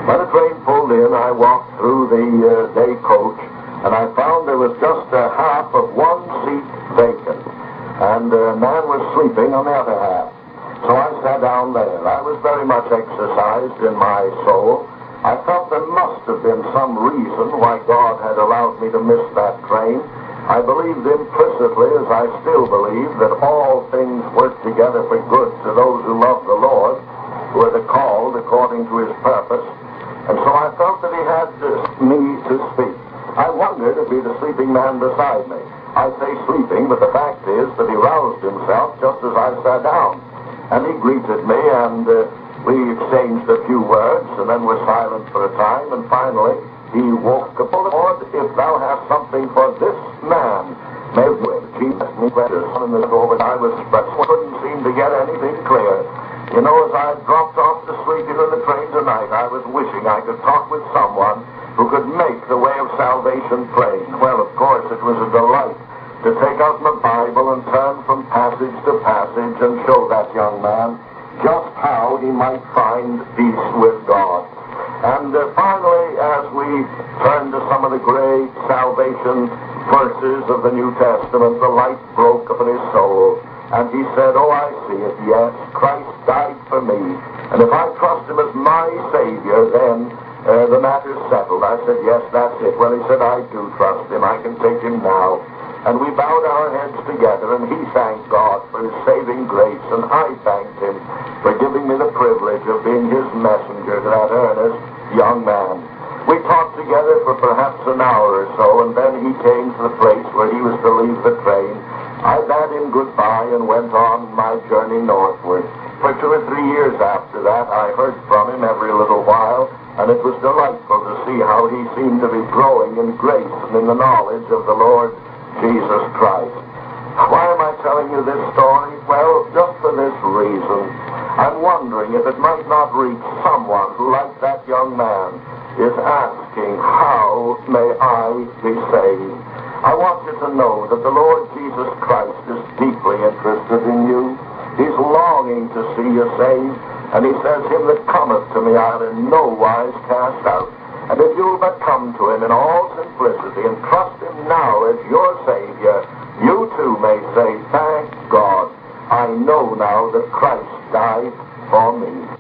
When the train pulled in, I walked through the day coach, and I found there was just a half of one seat vacant, and a man was sleeping on the other half. So I sat down there. I was very much exercised in my soul. I felt there must have been some reason why God had allowed me to miss that train. I believed implicitly, as I still believe, that all things work together for good to those who love the Lord, who are the called according to his purpose. And so I felt that he had me to speak. I wondered if he'd a sleeping man beside me. I say sleeping, but the fact is that he roused himself just as I sat down. And he greeted me, and we exchanged a few words, and then were silent for a time, and finally he woke up. Lord, if thou hast something for this man, may Jesus me precious. And I couldn't seem to get anything clear. You know, as I dropped off to sleep in the train tonight, I was wishing I could talk with someone who could make the way of salvation plain. Well, of course, it was a delight to take out my Bible and turn from passage to passage and show that young man just how he might find peace with God. And finally, as we turned to some of the great salvation verses of the New Testament, the light broke upon his soul. And he said, oh, I see it, yes, Christ died for me. And if I trust him as my Savior, then the matter's settled. I said, yes, that's it. Well, he said, I do trust him. I can take him now. And we bowed our heads together, and he thanked God for his saving grace, and I thanked him for giving me the privilege of being his messenger to that earnest young man. We talked together for perhaps an hour or so, and then he came to the place where he was to leave the train. I bade him goodbye and went on my journey northward. For 2 or 3 years after that, I heard from him every little while, and it was delightful to see how he seemed to be growing in grace and in the knowledge of the Lord Jesus Christ. Why am I telling you this story? Well, just for this reason. I'm wondering if it might not reach someone who, like that young man, is asking, how may I be saved? I want you to know that the Lord Jesus Christ is deeply interested in you. He's longing to see you saved, and he says, him that cometh to me I'll in no wise cast out. And if you'll but come to him in all simplicity and trust him now as your Savior, you too may say, thank God, I know now that Christ died for me.